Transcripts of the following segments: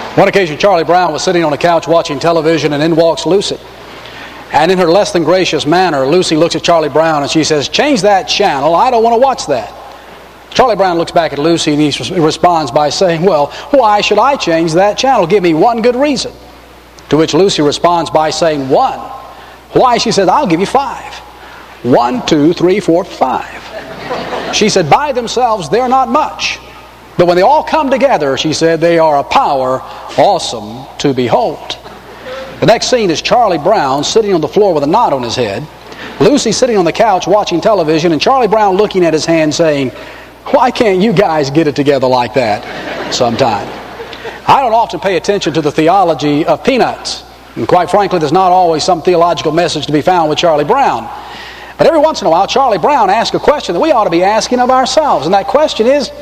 One occasion, Charlie Brown was sitting on a couch watching television, and in walks Lucy. And in her less than gracious manner, Lucy looks at Charlie Brown and she says, "Change that channel. I don't want to watch that." Charlie Brown looks back at Lucy and he responds by saying, "Well, why should I change that channel? Give me one good reason." To which Lucy responds by saying, "One." "Why?" She said, "I'll give you 5. 1, 2, 3, 4, 5. She said, "By themselves, they're not much. But when they all come together," she said, "they are a power awesome to behold." The next scene is Charlie Brown sitting on the floor with a knot on his head, Lucy sitting on the couch watching television, and Charlie Brown looking at his hand saying, "Why can't you guys get it together like that sometime?" I don't often pay attention to the theology of peanuts. And quite frankly, there's not always some theological message to be found with Charlie Brown. But every once in a while, Charlie Brown asks a question that we ought to be asking of ourselves. And that question is,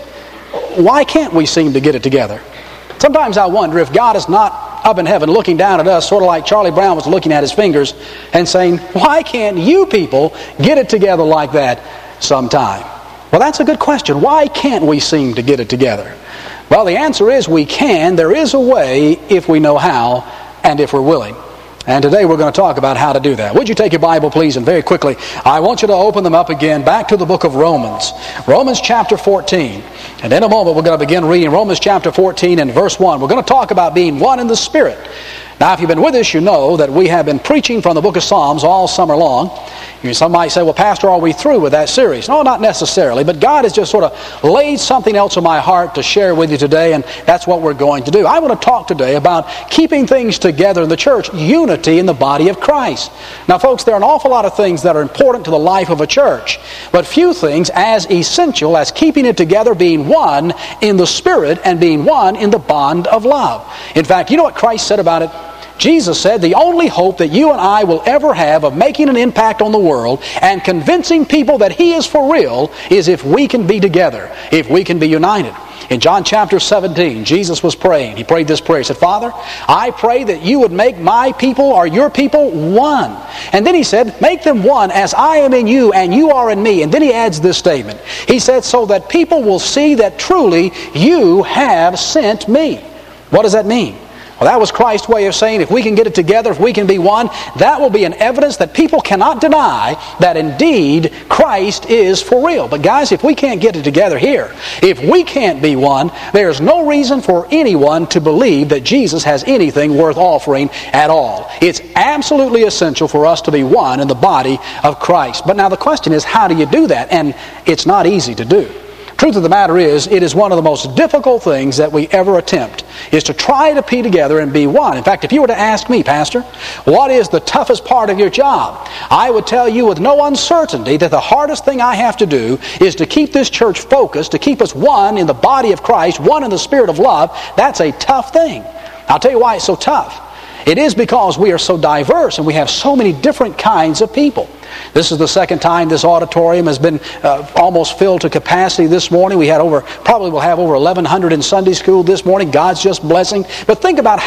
why can't we seem to get it together? Sometimes I wonder if God is not up in heaven looking down at us, sort of like Charlie Brown was looking at his fingers and saying, "Why can't you people get it together like that sometime?" Well, that's a good question. Why can't we seem to get it together? Well, the answer is we can. There is a way if we know how and if we're willing. And today we're going to talk about how to do that. Would you take your Bible, please, and very quickly, I want you to open them up again back to the book of Romans. Romans chapter 14. And in a moment we're going to begin reading Romans chapter 14 and verse 1. We're going to talk about being one in the Spirit. Now, if you've been with us, you know that we have been preaching from the book of Psalms all summer long. Some might say, "Well, Pastor, are we through with that series?" No, not necessarily, but God has just sort of laid something else on my heart to share with you today, and that's what we're going to do. I want to talk today about keeping things together in the church, unity in the body of Christ. Now, folks, there are an awful lot of things that are important to the life of a church, but few things as essential as keeping it together, being one in the Spirit and being one in the bond of love. In fact, you know what Christ said about it? Jesus said the only hope that you and I will ever have of making an impact on the world and convincing people that He is for real is if we can be together, if we can be united. In John chapter 17, Jesus was praying. He prayed this prayer. He said, "Father, I pray that you would make my people or your people one." And then He said, "Make them one as I am in you and you are in me." And then He adds this statement. He said, "So that people will see that truly you have sent me." What does that mean? Well, that was Christ's way of saying if we can get it together, if we can be one, that will be an evidence that people cannot deny that indeed Christ is for real. But guys, if we can't get it together here, if we can't be one, there's no reason for anyone to believe that Jesus has anything worth offering at all. It's absolutely essential for us to be one in the body of Christ. But now the question is, how do you do that? And it's not easy to do. Truth of the matter is, it is one of the most difficult things that we ever attempt, is to try to be together and be one. In fact, if you were to ask me, "Pastor, what is the toughest part of your job?" I would tell you with no uncertainty that the hardest thing I have to do is to keep this church focused, to keep us one in the body of Christ, one in the Spirit of love. That's a tough thing. I'll tell you why it's so tough. It is because we are so diverse and we have so many different kinds of people. This is the second time this auditorium has been almost filled to capacity this morning. We'll have over 1,100 in Sunday school this morning. God's just blessing. But think about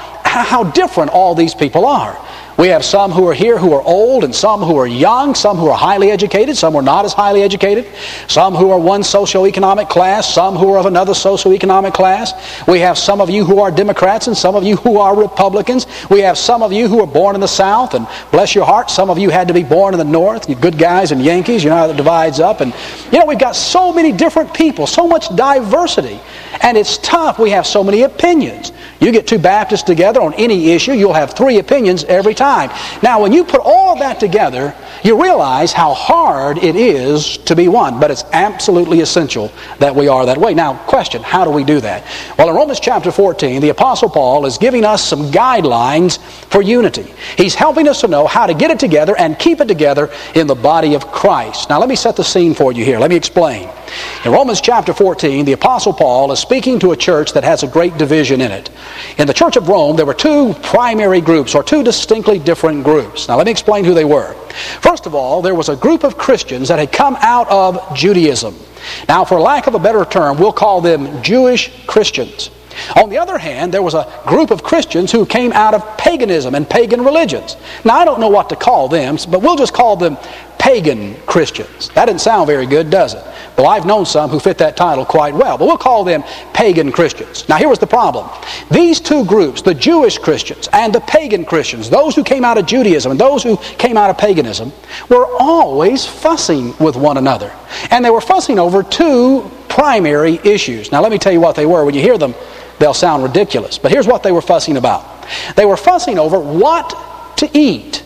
how different all these people are. We have some who are here who are old, and some who are young, some who are highly educated, some who are not as highly educated, some who are one socioeconomic class, some who are of another socioeconomic class. We have some of you who are Democrats and some of you who are Republicans. We have some of you who are born in the South, and bless your heart, some of you had to be born in the North. You good guys and Yankees, you know how that divides up. And we've got so many different people, so much diversity, and it's tough. We have so many opinions. You get two Baptists together on any issue, you'll have 3 opinions every time. Now, when you put all of that together, you realize how hard it is to be one. But it's absolutely essential that we are that way. Now, question, how do we do that? Well, in Romans chapter 14, the Apostle Paul is giving us some guidelines for unity. He's helping us to know how to get it together and keep it together in the body of Christ. Now, let me set the scene for you here. Let me explain. In Romans chapter 14, the Apostle Paul is speaking to a church that has a great division in it. In the church of Rome, there were 2 primary groups, or 2 distinctly different groups. Now, let me explain who they were. First of all, there was a group of Christians that had come out of Judaism. Now, for lack of a better term, we'll call them Jewish Christians. On the other hand, there was a group of Christians who came out of paganism and pagan religions. Now, I don't know what to call them, but we'll just call them pagan Christians. That doesn't sound very good, does it? Though I've known some who fit that title quite well. But we'll call them pagan Christians. Now here was the problem. These two groups, the Jewish Christians and the pagan Christians, those who came out of Judaism and those who came out of paganism, were always fussing with one another. And they were fussing over two primary issues. Now let me tell you what they were. When you hear them, they'll sound ridiculous. But here's what they were fussing about. They were fussing over what to eat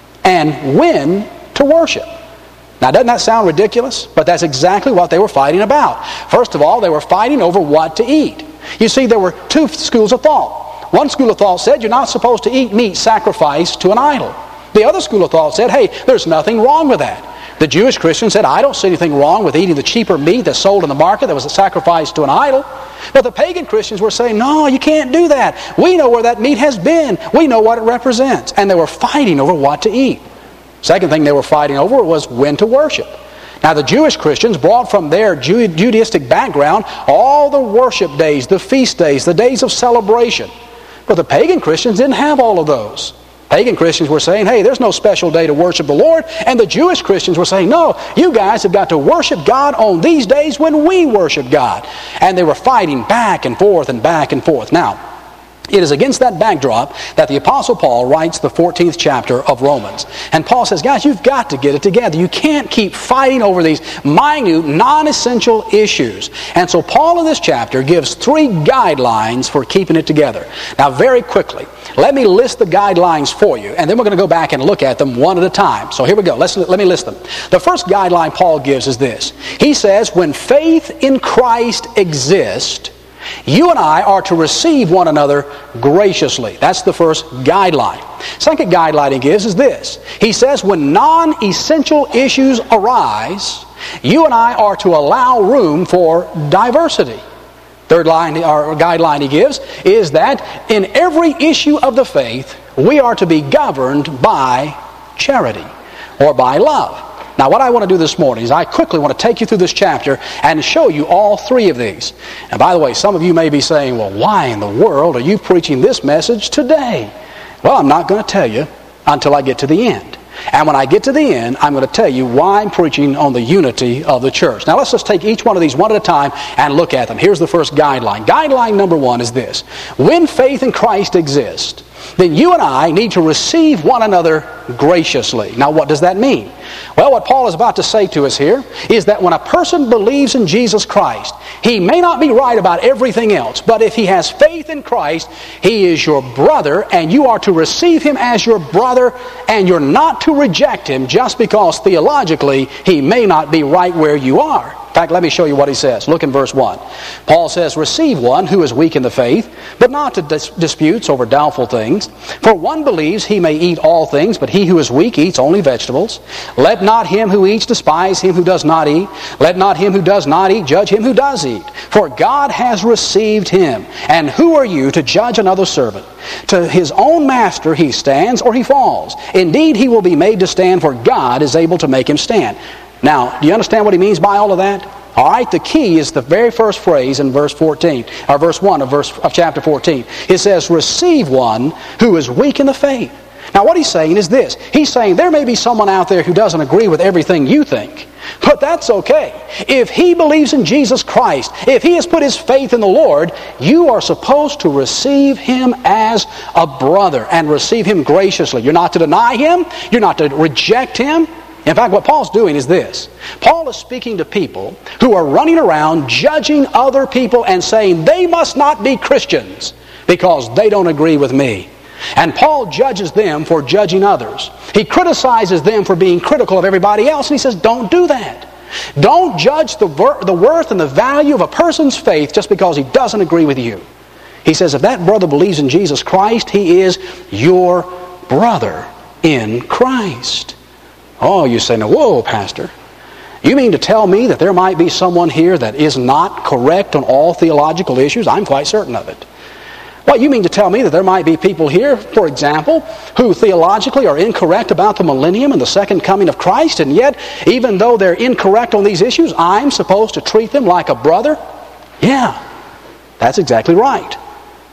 and when to worship. Now, doesn't that sound ridiculous? But that's exactly what they were fighting about. First of all, they were fighting over what to eat. You see, there were two schools of thought. One school of thought said you're not supposed to eat meat sacrificed to an idol. The other school of thought said, hey, there's nothing wrong with that. The Jewish Christian said, I don't see anything wrong with eating the cheaper meat that's sold in the market that was sacrificed to an idol. But the pagan Christians were saying, no, you can't do that. We know where that meat has been. We know what it represents. And they were fighting over what to eat. Second thing they were fighting over was when to worship. Now the Jewish Christians brought from their Judaistic background all the worship days, the feast days, the days of celebration. But the pagan Christians didn't have all of those. Pagan Christians were saying, hey, there's no special day to worship the Lord. And the Jewish Christians were saying, no, you guys have got to worship God on these days when we worship God. And they were fighting back and forth and back and forth. Now, it is against that backdrop that the Apostle Paul writes the 14th chapter of Romans. And Paul says, guys, you've got to get it together. You can't keep fighting over these minute, non-essential issues. And so Paul in this chapter gives 3 guidelines for keeping it together. Now, very quickly, let me list the guidelines for you, and then we're going to go back and look at them one at a time. So here we go. Let me list them. The first guideline Paul gives is this. He says, when faith in Christ exists, you and I are to receive one another graciously. That's the first guideline. Second guideline he gives is this. He says when non-essential issues arise, you and I are to allow room for diversity. Third line or guideline he gives is that in every issue of the faith, we are to be governed by charity or by love. Now, what I want to do this morning is I quickly want to take you through this chapter and show you all 3 of these. And by the way, some of you may be saying, well, why in the world are you preaching this message today? Well, I'm not going to tell you until I get to the end. And when I get to the end, I'm going to tell you why I'm preaching on the unity of the church. Now, let's just take each one of these one at a time and look at them. Here's the first guideline. Guideline number 1 is this. When faith in Christ exists, then you and I need to receive one another graciously. Now, what does that mean? Well, what Paul is about to say to us here is that when a person believes in Jesus Christ, he may not be right about everything else, but if he has faith in Christ, he is your brother, and you are to receive him as your brother, and you're not to reject him just because theologically he may not be right where you are. In fact, let me show you what he says. Look in verse 1. Paul says, receive one who is weak in the faith, but not to disputes over doubtful things. For one believes he may eat all things, but he who is weak eats only vegetables. Let not him who eats despise him who does not eat. Let not him who does not eat judge him who does eat. For God has received him. And who are you to judge another servant? To his own master he stands or he falls. Indeed, he will be made to stand, for God is able to make him stand. Now, do you understand what he means by all of that? All right, the key is the very first phrase in verse 14, or verse 1 of chapter 14. It says, receive one who is weak in the faith. Now, what he's saying is this. He's saying there may be someone out there who doesn't agree with everything you think, but that's okay. If he believes in Jesus Christ, if he has put his faith in the Lord, you are supposed to receive him as a brother and receive him graciously. You're not to deny him. You're not to reject him. In fact, what Paul's doing is this. Paul is speaking to people who are running around judging other people and saying they must not be Christians because they don't agree with me. And Paul judges them for judging others. He criticizes them for being critical of everybody else, and he says, don't do that. Don't judge the worth and the value of a person's faith just because he doesn't agree with you. He says, if that brother believes in Jesus Christ, he is your brother in Christ. Oh, you say, no, whoa, Pastor. You mean to tell me that there might be someone here that is not correct on all theological issues? I'm quite certain of it. Well, you mean to tell me that there might be people here, for example, who theologically are incorrect about the millennium and the second coming of Christ, and yet, even though they're incorrect on these issues, I'm supposed to treat them like a brother? Yeah, that's exactly right.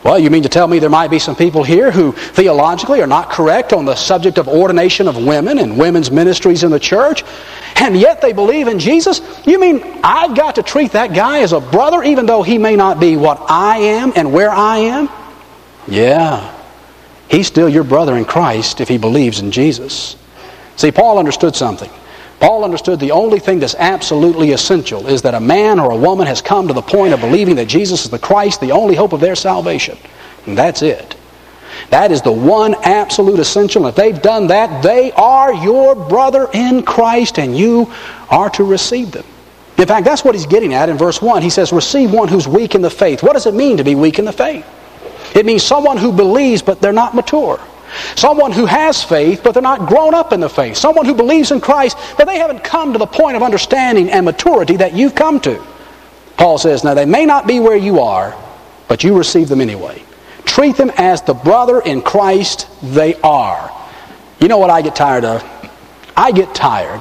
Well, you mean to tell me there might be some people here who theologically are not correct on the subject of ordination of women and women's ministries in the church, and yet they believe in Jesus? You mean I've got to treat that guy as a brother even though he may not be what I am and where I am? Yeah. He's still your brother in Christ if he believes in Jesus. See, Paul understood something. Paul understood the only thing that's absolutely essential is that a man or a woman has come to the point of believing that Jesus is the Christ, the only hope of their salvation. And that's it. That is the one absolute essential. If they've done that, they are your brother in Christ, and you are to receive them. In fact, that's what he's getting at in verse 1. He says, receive one who's weak in the faith. What does it mean to be weak in the faith? It means someone who believes but they're not mature. Someone who has faith but they're not grown up in the faith. Someone who believes in Christ but they haven't come to the point of understanding and maturity that you've come to. Paul says, now they may not be where you are, but you receive them anyway. Treat them as the brother in Christ they are. You know what I get tired of? I get tired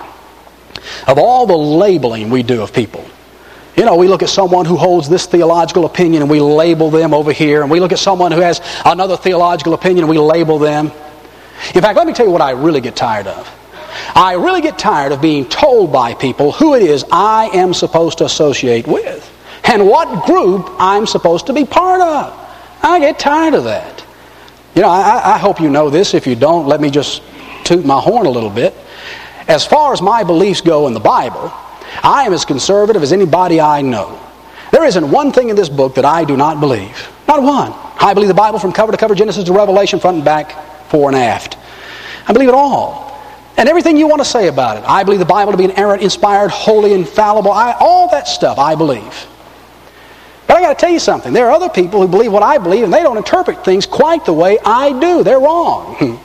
of all the labeling we do of people. You know, we look at someone who holds this theological opinion and we label them over here. And we look at someone who has another theological opinion and we label them. In fact, let me tell you what I really get tired of. I really get tired of being told by people who it is I am supposed to associate with and what group I'm supposed to be part of. I get tired of that. You know, I hope you know this. If you don't, let me just toot my horn a little bit. As far as my beliefs go in the Bible, I am as conservative as anybody I know. There isn't one thing in this book that I do not believe. Not one. I believe the Bible from cover to cover, Genesis to Revelation, front and back, fore and aft. I believe it all. And everything you want to say about it. I believe the Bible to be inerrant, inspired, holy, infallible. All that stuff I believe. But I got to tell you something. There are other people who believe what I believe and they don't interpret things quite the way I do. They're wrong.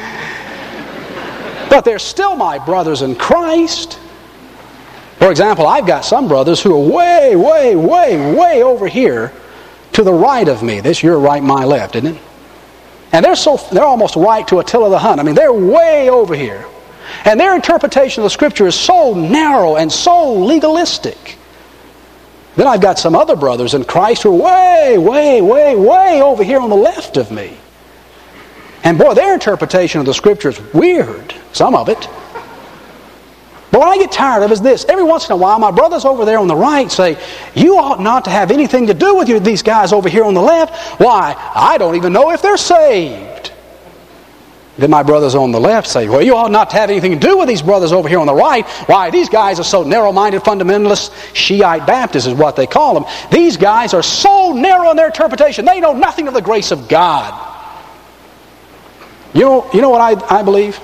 But they're still my brothers in Christ. For example, I've got some brothers who are way, way, way, way over here to the right of me. This your right, my left, isn't it? And they're almost right to Attila the Hun. I mean, they're way over here. And their interpretation of the Scripture is so narrow and so legalistic. Then I've got some other brothers in Christ who are way, way, way, way over here on the left of me. And boy, their interpretation of the Scripture is weird, some of it. But what I get tired of is this. Every once in a while, my brothers over there on the right say, you ought not to have anything to do with these guys over here on the left. Why? I don't even know if they're saved. Then my brothers on the left say, well, you ought not to have anything to do with these brothers over here on the right. Why? These guys are so narrow-minded fundamentalists. Shiite Baptists is what they call them. These guys are so narrow in their interpretation. They know nothing of the grace of God. You know what I believe?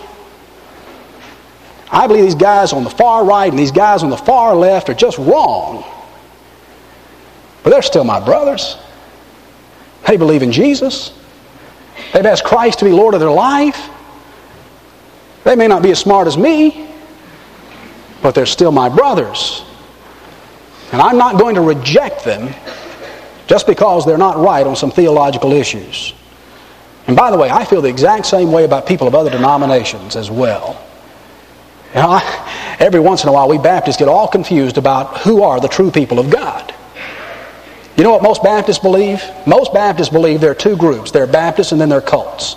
I believe these guys on the far right and these guys on the far left are just wrong. But they're still my brothers. They believe in Jesus. They've asked Christ to be Lord of their life. They may not be as smart as me, but they're still my brothers. And I'm not going to reject them just because they're not right on some theological issues. And by the way, I feel the exact same way about people of other denominations as well. You know, every once in a while we Baptists get all confused about who are the true people of God. You know what most Baptists believe? Most Baptists believe there are two groups. There are Baptists and then there are cults.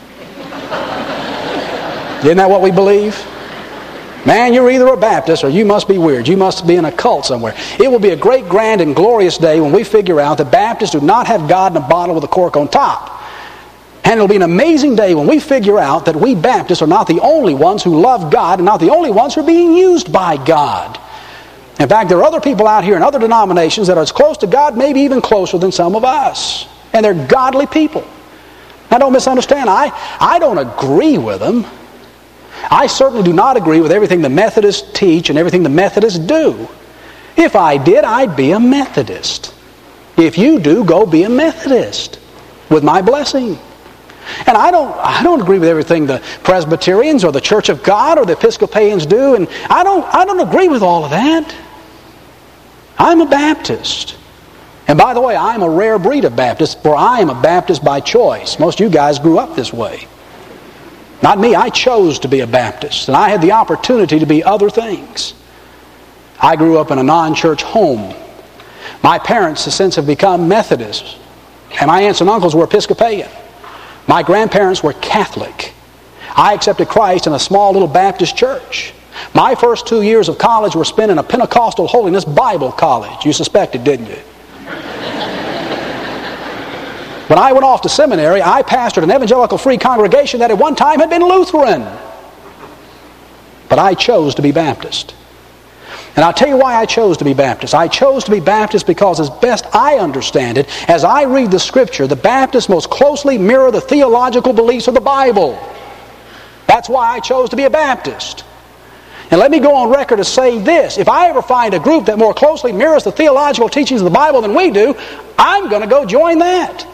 Isn't that what we believe? Man, you're either a Baptist or you must be weird. You must be in a cult somewhere. It will be a great, grand, and glorious day when we figure out that Baptists do not have God in a bottle with a cork on top. And it'll be an amazing day when we figure out that we Baptists are not the only ones who love God and not the only ones who are being used by God. In fact, there are other people out here in other denominations that are as close to God, maybe even closer than some of us. And they're godly people. Now don't misunderstand. I don't agree with them. I certainly do not agree with everything the Methodists teach and everything the Methodists do. If I did, I'd be a Methodist. If you do, go be a Methodist with my blessing. And I don't agree with everything the Presbyterians or the Church of God or the Episcopalians do, and I don't agree with all of that. I'm a Baptist. And by the way, I'm a rare breed of Baptist, for I am a Baptist by choice. Most of you guys grew up this way. Not me. I chose to be a Baptist, and I had the opportunity to be other things. I grew up in a non-church home. My parents, since, have become Methodists. And my aunts and uncles were Episcopalian. My grandparents were Catholic. I accepted Christ in a small little Baptist church. My first 2 years of college were spent in a Pentecostal holiness Bible college. You suspected, didn't you? When I went off to seminary, I pastored an evangelical free congregation that at one time had been Lutheran. But I chose to be Baptist. And I'll tell you why I chose to be Baptist. I chose to be Baptist because as best I understand it, as I read the Scripture, the Baptists most closely mirror the theological beliefs of the Bible. That's why I chose to be a Baptist. And let me go on record as saying this. If I ever find a group that more closely mirrors the theological teachings of the Bible than we do, I'm going to go join that.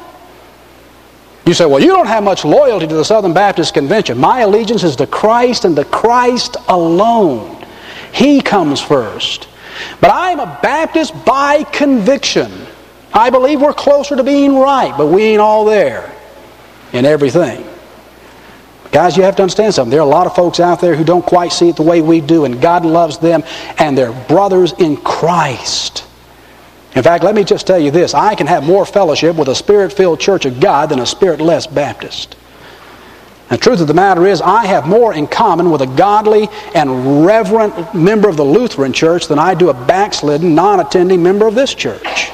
You say, well, you don't have much loyalty to the Southern Baptist Convention. My allegiance is to Christ and to Christ alone. He comes first. But I am a Baptist by conviction. I believe we're closer to being right, but we ain't all there in everything. Guys, you have to understand something. There are a lot of folks out there who don't quite see it the way we do, and God loves them, and they're brothers in Christ. In fact, let me just tell you this. I can have more fellowship with a Spirit-filled Church of God than a Spirit-less Baptist. The truth of the matter is, I have more in common with a godly and reverent member of the Lutheran Church than I do a backslidden, non-attending member of this church.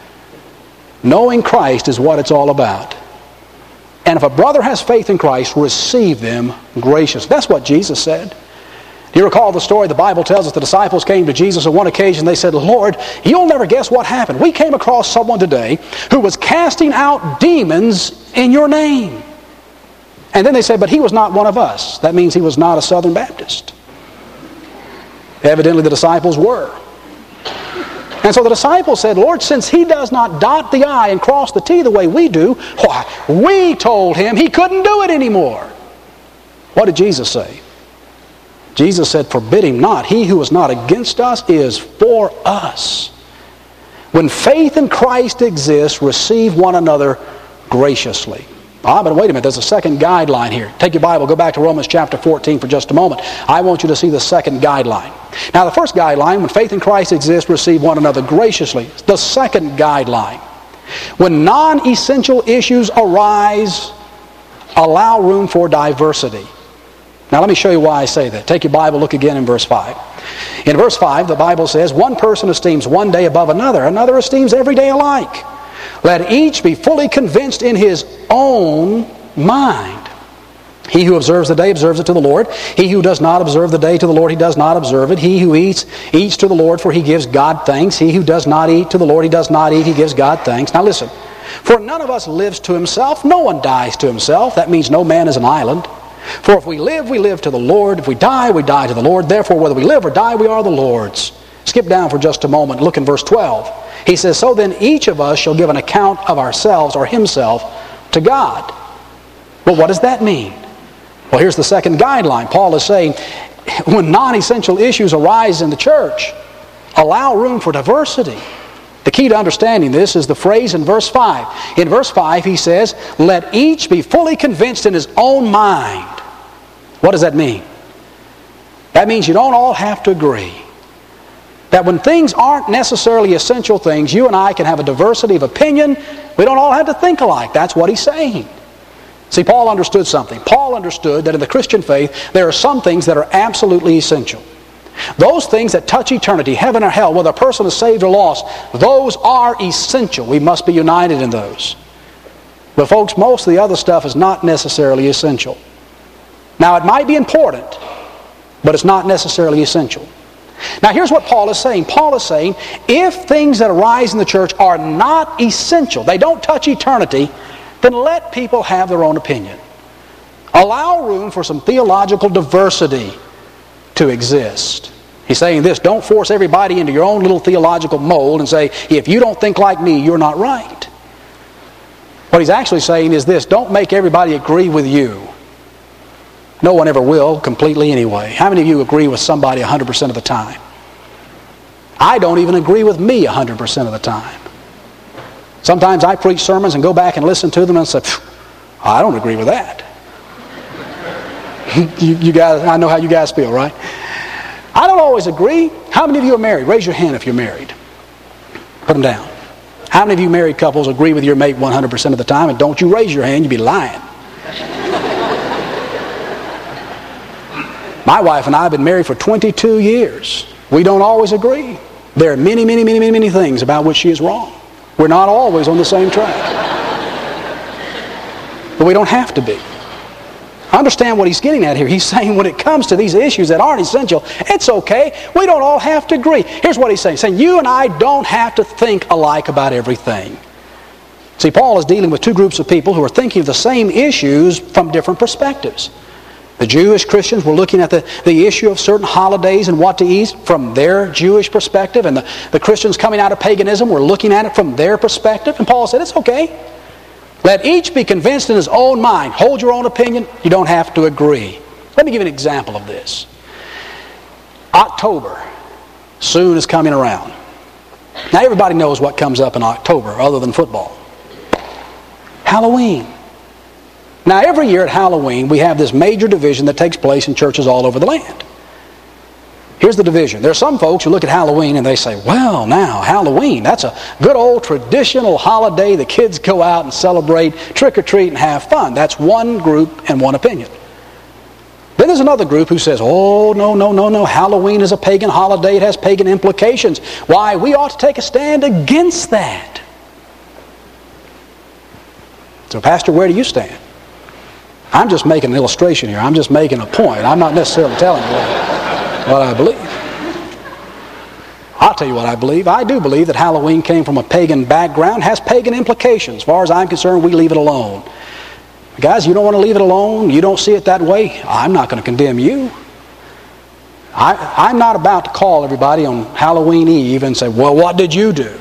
Knowing Christ is what it's all about. And if a brother has faith in Christ, receive them graciously. That's what Jesus said. Do you recall the story? The Bible tells us the disciples came to Jesus on one occasion. They said, Lord, you'll never guess what happened. We came across someone today who was casting out demons in your name. And then they said, but he was not one of us. That means he was not a Southern Baptist. Evidently the disciples were. And so the disciples said, Lord, since he does not dot the I and cross the T the way we do, why, we told him he couldn't do it anymore. What did Jesus say? Jesus said, forbid him not. He who is not against us is for us. When faith in Christ exists, receive one another graciously. Ah, but wait a minute, there's a second guideline here. Take your Bible, go back to Romans chapter 14 for just a moment. I want you to see the second guideline. Now, the first guideline, when faith in Christ exists, receive one another graciously. The second guideline, when non-essential issues arise, allow room for diversity. Now, let me show you why I say that. Take your Bible, look again in verse 5. In verse 5, the Bible says, one person esteems one day above another, another esteems every day alike. Let each be fully convinced in his own mind. He who observes the day observes it to the Lord. He who does not observe the day to the Lord, he does not observe it. He who eats, eats to the Lord, for he gives God thanks. He who does not eat to the Lord, he does not eat, he gives God thanks. Now listen, for none of us lives to himself, no one dies to himself. That means no man is an island. For if we live to the Lord. If we die to the Lord. Therefore, whether we live or die, we are the Lord's. Skip down for just a moment. Look in verse 12. He says, so then each of us shall give an account of ourselves or himself to God. Well, what does that mean? Well, here's the second guideline. Paul is saying, when non-essential issues arise in the church, allow room for diversity. The key to understanding this is the phrase in verse 5. In verse 5, he says, let each be fully convinced in his own mind. What does that mean? That means you don't all have to agree. That when things aren't necessarily essential things, you and I can have a diversity of opinion. We don't all have to think alike. That's what he's saying. See, Paul understood something. Paul understood that in the Christian faith, there are some things that are absolutely essential. Those things that touch eternity, heaven or hell, whether a person is saved or lost, those are essential. We must be united in those. But folks, most of the other stuff is not necessarily essential. Now, it might be important, but it's not necessarily essential. Now, here's what Paul is saying. Paul is saying, if things that arise in the church are not essential, they don't touch eternity, then let people have their own opinion. Allow room for some theological diversity to exist. He's saying this, don't force everybody into your own little theological mold and say, if you don't think like me, you're not right. What he's actually saying is this, don't make everybody agree with you. No one ever will, completely anyway. How many of you agree with somebody 100% of the time? I don't even agree with me 100% of the time. Sometimes I preach sermons and go back and listen to them and say, I don't agree with that. you guys, I know how you guys feel, right? I don't always agree. How many of you are married? Raise your hand if you're married. Put them down. How many of you married couples agree with your mate 100% of the time? And don't you raise your hand, you'd be lying. My wife and I have been married for 22 years. We don't always agree. There are many, many, many, many, many things about which she is wrong. We're not always on the same track. But we don't have to be. Understand what he's getting at here. He's saying when it comes to these issues that aren't essential, it's okay. We don't all have to agree. Here's what he's saying. He's saying you and I don't have to think alike about everything. See, Paul is dealing with two groups of people who are thinking of the same issues from different perspectives. The Jewish Christians were looking at the issue of certain holidays and what to eat from their Jewish perspective. And the Christians coming out of paganism were looking at it from their perspective. And Paul said, it's okay. Let each be convinced in his own mind. Hold your own opinion. You don't have to agree. Let me give you an example of this. October soon is coming around. Now everybody knows what comes up in October other than football. Halloween. Now every year at Halloween we have this major division that takes place in churches all over the land. Here's the division. There are some folks who look at Halloween and they say, well, now, Halloween, that's a good old traditional holiday. The kids go out and celebrate, trick-or-treat, and have fun. That's one group and one opinion. Then there's another group who says, oh, no. Halloween is a pagan holiday. It has pagan implications. Why, we ought to take a stand against that. So, Pastor, where do you stand? I'm just making an illustration here. I'm just making a point. I'm not necessarily telling you what I believe. I'll tell you what I believe. I do believe that Halloween came from a pagan background, has pagan implications. As far as I'm concerned, we leave it alone. Guys, you don't want to leave it alone, you don't see it that way, I'm not going to condemn you. I'm not about to call everybody on Halloween Eve and say, well, what did you do?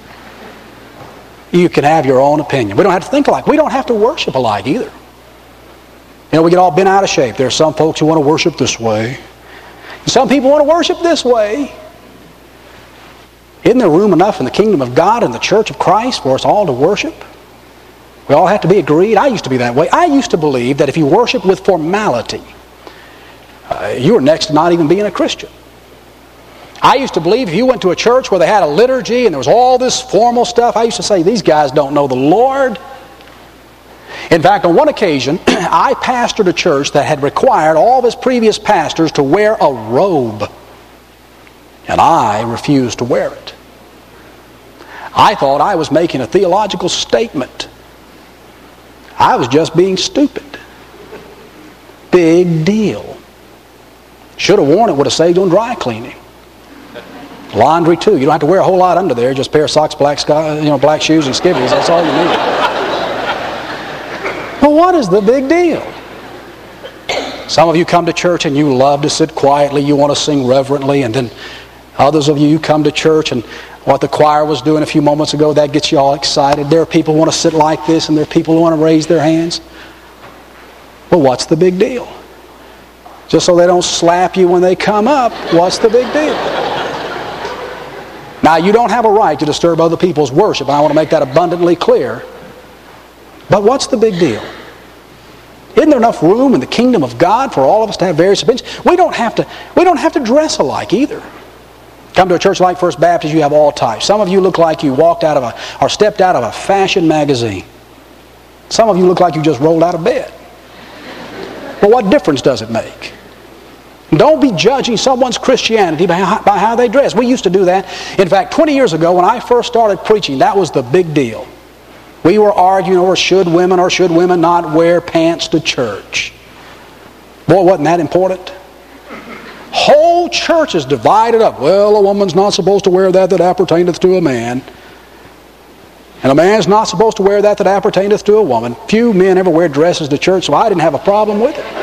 You can have your own opinion. We don't have to think alike. We don't have to worship alike either. You know, we get all bent out of shape. There are some folks who want to worship this way. Some people want to worship this way. Isn't there room enough in the kingdom of God and the church of Christ for us all to worship? We all have to be agreed. I used to be that way. I used to believe that if you worship with formality, you were next to not even being a Christian. I used to believe if you went to a church where they had a liturgy and there was all this formal stuff, I used to say, these guys don't know the Lord. In fact, on one occasion, I pastored a church that had required all of its previous pastors to wear a robe. And I refused to wear it. I thought I was making a theological statement. I was just being stupid. Big deal. Should have worn it, would have saved on dry cleaning. Laundry too. You don't have to wear a whole lot under there. Just a pair of socks, black shoes, and skivvies. That's all you need. Well, what is the big deal? Some of you come to church and you love to sit quietly. You want to sing reverently. And then others of you come to church and what the choir was doing a few moments ago, that gets you all excited. There are people who want to sit like this and there are people who want to raise their hands. Well, what's the big deal? Just so they don't slap you when they come up, what's the big deal? Now, you don't have a right to disturb other people's worship, and I want to make that abundantly clear. But what's the big deal? Isn't there enough room in the kingdom of God for all of us to have various opinions? We don't have to dress alike either. Come to a church like First Baptist, you have all types. Some of you look like you walked out of or stepped out of a fashion magazine. Some of you look like you just rolled out of bed. But what difference does it make? Don't be judging someone's Christianity by how they dress. We used to do that. In fact, 20 years ago when I first started preaching, that was the big deal. We were arguing over should women or should women not wear pants to church. Boy, wasn't that important? Whole churches divided up. Well, a woman's not supposed to wear that appertaineth to a man. And a man's not supposed to wear that appertaineth to a woman. Few men ever wear dresses to church, so I didn't have a problem with it.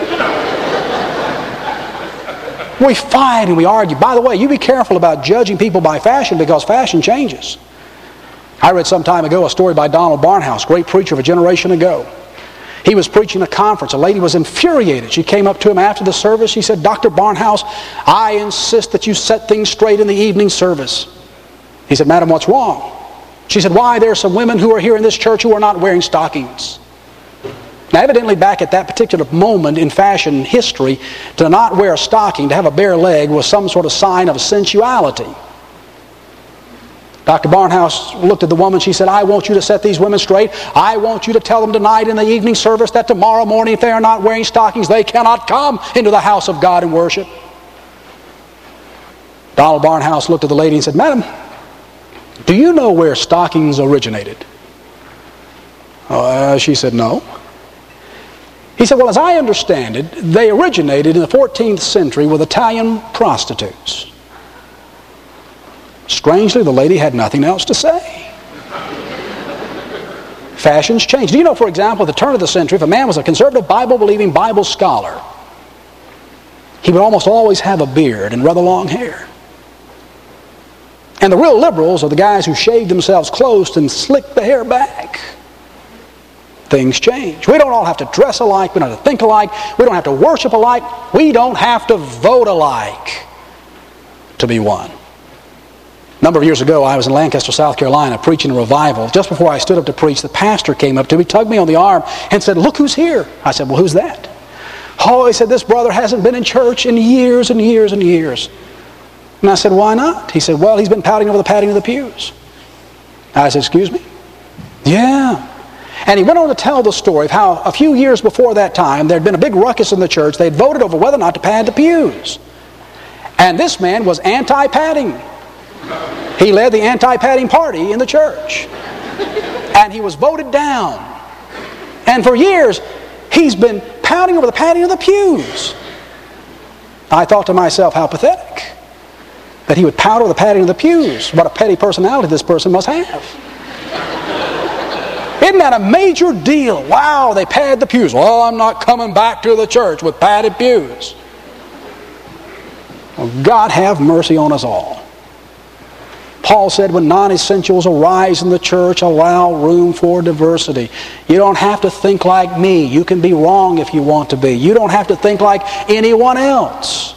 We fight and we argue. By the way, you be careful about judging people by fashion because fashion changes. I read some time ago a story by Donald Barnhouse, great preacher of a generation ago. He was preaching a conference. A lady was infuriated. She came up to him after the service. She said, Dr. Barnhouse, I insist that you set things straight in the evening service. He said, Madam, what's wrong? She said, why, there are some women who are here in this church who are not wearing stockings. Now, evidently back at that particular moment in fashion history, to not wear a stocking, to have a bare leg, was some sort of sign of sensuality. Dr. Barnhouse looked at the woman. She said, I want you to set these women straight. I want you to tell them tonight in the evening service that tomorrow morning, if they are not wearing stockings, they cannot come into the house of God and worship. Donald Barnhouse looked at the lady and said, Madam, do you know where stockings originated? She said, no. He said, well, as I understand it, they originated in the 14th century with Italian prostitutes. Strangely, the lady had nothing else to say. Fashions changed. Do you know, for example, at the turn of the century, if a man was a conservative, Bible-believing Bible scholar, he would almost always have a beard and rather long hair. And the real liberals are the guys who shaved themselves close and slicked the hair back. Things change. We don't all have to dress alike. We don't have to think alike. We don't have to worship alike. We don't have to vote alike to be one. A number of years ago, I was in Lancaster, South Carolina, preaching a revival. Just before I stood up to preach, the pastor came up to me, tugged me on the arm, and said, look who's here. I said, well, who's that? Oh, he said, this brother hasn't been in church in years and years and years. And I said, why not? He said, well, he's been pouting over the padding of the pews. I said, excuse me? Yeah. And he went on to tell the story of how a few years before that time, there had been a big ruckus in the church. They had voted over whether or not to pad the pews. And this man was anti-padding. He led the anti-padding party in the church. And he was voted down. And for years, he's been pouting over the padding of the pews. I thought to myself, how pathetic. That he would pout over the padding of the pews. What a petty personality this person must have. Isn't that a major deal? Wow, they pad the pews. Well, I'm not coming back to the church with padded pews. Well, God have mercy on us all. Paul said, when non-essentials arise in the church, allow room for diversity. You don't have to think like me. You can be wrong if you want to be. You don't have to think like anyone else.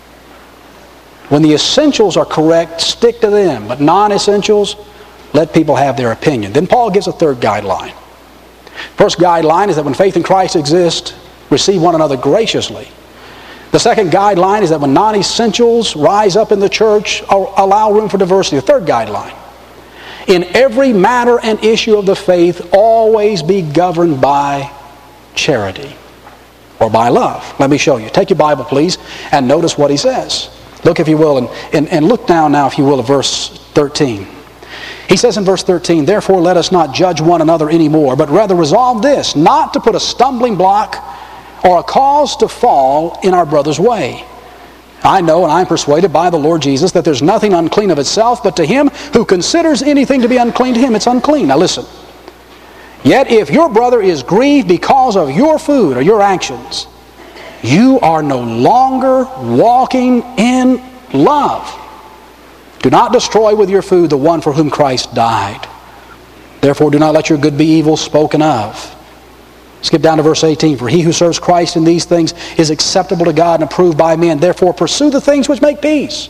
When the essentials are correct, stick to them. But non-essentials, let people have their opinion. Then Paul gives a third guideline. First guideline is that when faith in Christ exists, receive one another graciously. The second guideline is that when non-essentials rise up in the church, allow room for diversity. The third guideline, in every matter and issue of the faith, always be governed by charity or by love. Let me show you. Take your Bible, please, and notice what he says. Look, if you will, and look down now, if you will, at verse 13. He says in verse 13, therefore let us not judge one another anymore, but rather resolve this, not to put a stumbling block or a cause to fall in our brother's way. I know and I'm persuaded by the Lord Jesus that there's nothing unclean of itself, but to him who considers anything to be unclean, to him it's unclean. Now listen. Yet if your brother is grieved because of your food or your actions, you are no longer walking in love. Do not destroy with your food the one for whom Christ died. Therefore do not let your good be evil spoken of. Skip down to verse 18. For he who serves Christ in these things is acceptable to God and approved by men. Therefore pursue the things which make peace.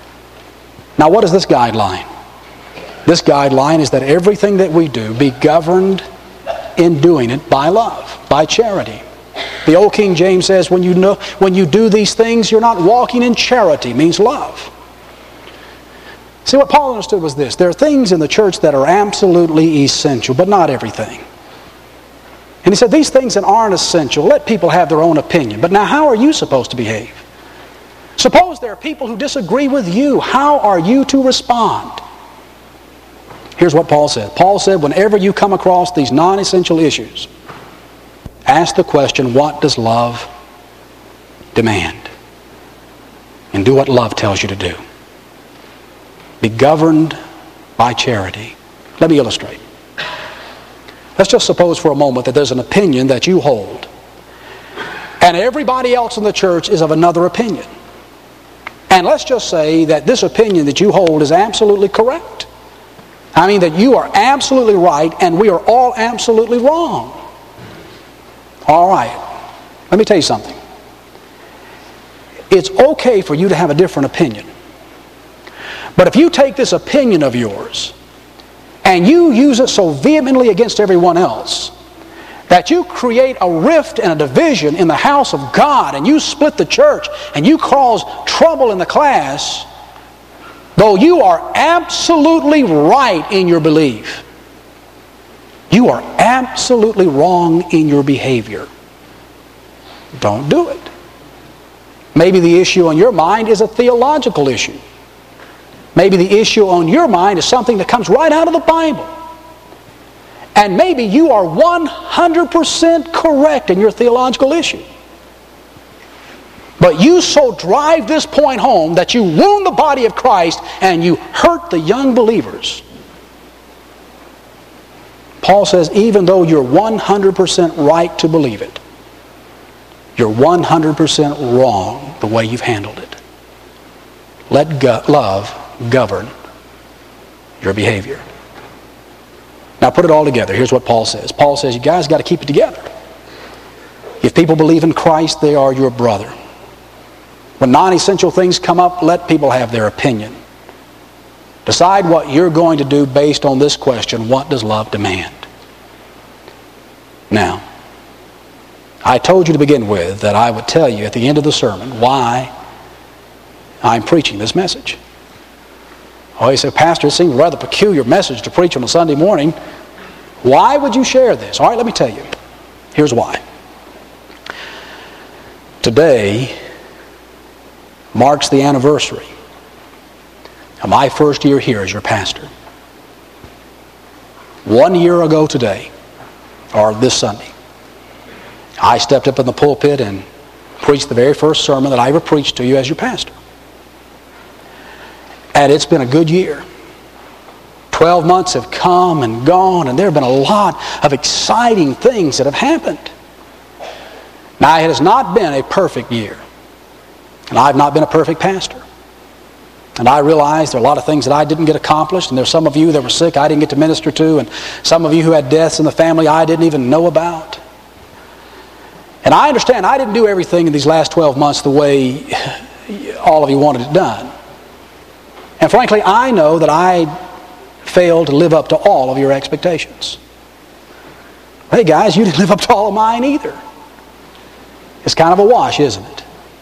Now what is this guideline? This guideline is that everything that we do be governed in doing it by love, by charity. The old King James says when you do these things, you're not walking in charity, means love. See, what Paul understood was this. There are things in the church that are absolutely essential, but not everything. And he said, these things that aren't essential, let people have their own opinion. But now how are you supposed to behave? Suppose there are people who disagree with you. How are you to respond? Here's what Paul said. Paul said, whenever you come across these non-essential issues, ask the question, what does love demand? And do what love tells you to do. Be governed by charity. Let me illustrate. Let's just suppose for a moment that there's an opinion that you hold, and everybody else in the church is of another opinion. And let's just say that this opinion that you hold is absolutely correct. I mean that you are absolutely right and we are all absolutely wrong. All right, let me tell you something. It's okay for you to have a different opinion. But if you take this opinion of yours and you use it so vehemently against everyone else that you create a rift and a division in the house of God, and you split the church and you cause trouble in the class, though you are absolutely right in your belief, you are absolutely wrong in your behavior. Don't do it. Maybe the issue on your mind is a theological issue. Maybe the issue on your mind is something that comes right out of the Bible. And maybe you are 100% correct in your theological issue. But you so drive this point home that you wound the body of Christ and you hurt the young believers. Paul says, even though you're 100% right to believe it, you're 100% wrong the way you've handled it. Let love govern your behavior. Now put it all together. Here's what Paul says. Paul says, you guys got to keep it together. If people believe in Christ, they are your brother. When non-essential things come up, let people have their opinion. Decide what you're going to do based on this question: what does love demand? Now, I told you to begin with that I would tell you at the end of the sermon why I'm preaching this message. Oh, you say, Pastor, it seems a rather peculiar message to preach on a Sunday morning. Why would you share this? All right, let me tell you. Here's why. Today marks the anniversary of my first year here as your pastor. 1 year ago today, or this Sunday, I stepped up in the pulpit and preached the very first sermon that I ever preached to you as your pastor. And it's been a good year. 12 months have come and gone, and there have been a lot of exciting things that have happened. Now, it has not been a perfect year. And I've not been a perfect pastor. And I realize there are a lot of things that I didn't get accomplished, and there's some of you that were sick I didn't get to minister to, and some of you who had deaths in the family I didn't even know about. And I understand I didn't do everything in these last 12 months the way all of you wanted it done. And frankly, I know that I failed to live up to all of your expectations. Hey guys, you didn't live up to all of mine either. It's kind of a wash, isn't it?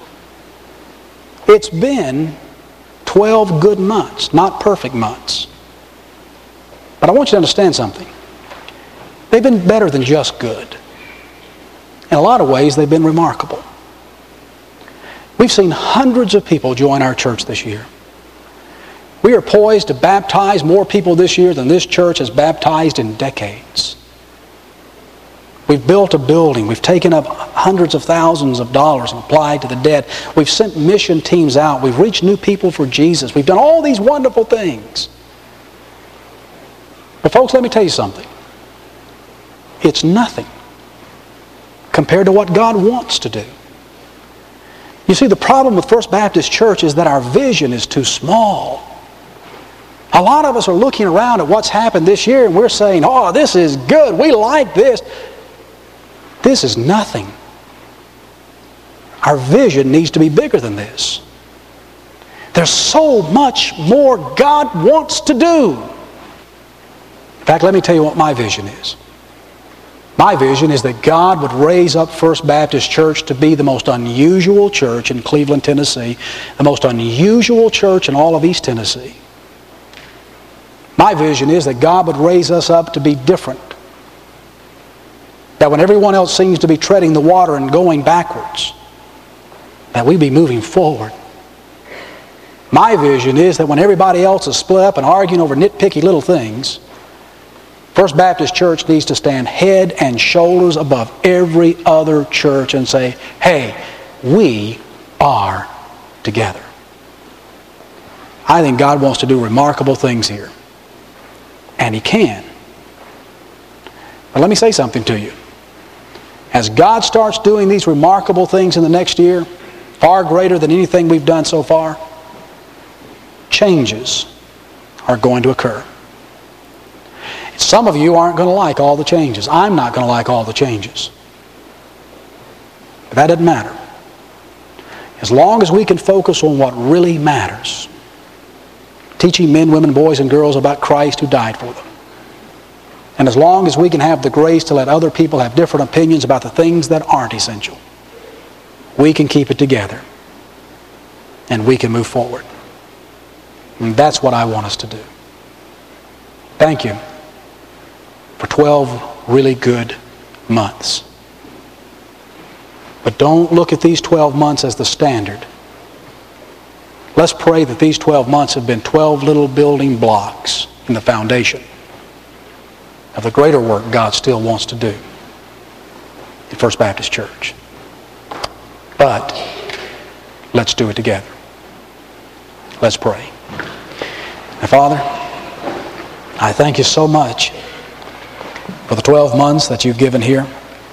It's been 12 good months, not perfect months. But I want you to understand something. They've been better than just good. In a lot of ways, they've been remarkable. We've seen hundreds of people join our church this year. We are poised to baptize more people this year than this church has baptized in decades. We've built a building. We've taken up hundreds of thousands of dollars and applied to the debt. We've sent mission teams out. We've reached new people for Jesus. We've done all these wonderful things. But folks, let me tell you something. It's nothing compared to what God wants to do. You see, the problem with First Baptist Church is that our vision is too small. A lot of us are looking around at what's happened this year and we're saying, oh, this is good. We like this. This is nothing. Our vision needs to be bigger than this. There's so much more God wants to do. In fact, let me tell you what my vision is. My vision is that God would raise up First Baptist Church to be the most unusual church in Cleveland, Tennessee, the most unusual church in all of East Tennessee. My vision is that God would raise us up to be different. That when everyone else seems to be treading the water and going backwards, that we be moving forward. My vision is that when everybody else is split up and arguing over nitpicky little things, First Baptist Church needs to stand head and shoulders above every other church and say, hey, we are together. I think God wants to do remarkable things here. And He can. But let me say something to you. As God starts doing these remarkable things in the next year, far greater than anything we've done so far, changes are going to occur. Some of you aren't going to like all the changes. I'm not going to like all the changes. But that doesn't matter. As long as we can focus on what really matters, teaching men, women, boys, and girls about Christ who died for them. And as long as we can have the grace to let other people have different opinions about the things that aren't essential, we can keep it together and we can move forward. And that's what I want us to do. Thank you for 12 really good months. But don't look at these 12 months as the standard. Let's pray that these 12 months have been 12 little building blocks in the foundation of the greater work God still wants to do in First Baptist Church. But let's do it together. Let's pray. Now, Father, I thank you so much for the 12 months that you've given here.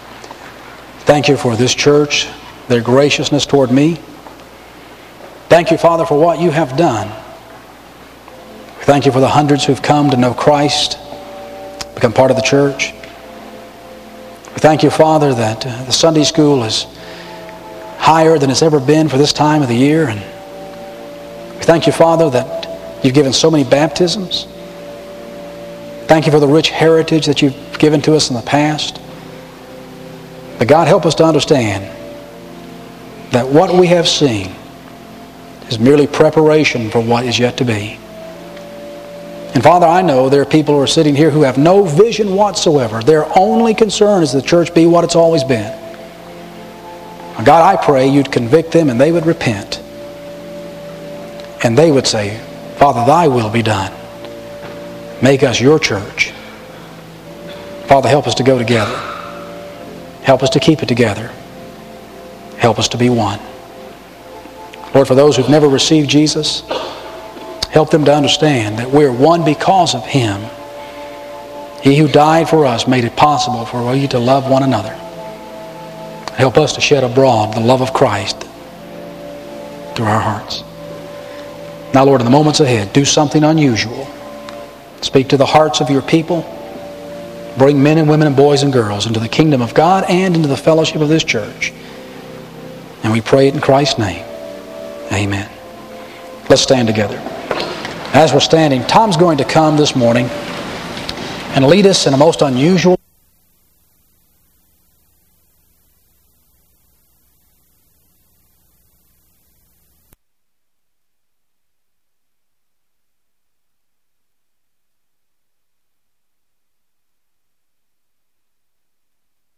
Thank you for this church, their graciousness toward me. Thank you, Father, for what you have done. Thank you for the hundreds who've come to know Christ, become part of the church. We thank you, Father, that the Sunday school is higher than it's ever been for this time of the year. And we thank you, Father, that you've given so many baptisms. Thank you for the rich heritage that you've given to us in the past. But God, help us to understand that what we have seen is merely preparation for what is yet to be. And Father, I know there are people who are sitting here who have no vision whatsoever. Their only concern is the church be what it's always been. God, I pray you'd convict them and they would repent. And they would say, Father, thy will be done. Make us your church. Father, help us to go together. Help us to keep it together. Help us to be one. Lord, for those who've never received Jesus, help them to understand that we're one because of Him. He who died for us made it possible for we to love one another. Help us to shed abroad the love of Christ through our hearts. Now, Lord, in the moments ahead, do something unusual. Speak to the hearts of your people. Bring men and women and boys and girls into the kingdom of God and into the fellowship of this church. And we pray it in Christ's name. Amen. Let's stand together. As we're standing, Tom's going to come this morning and lead us in a most unusual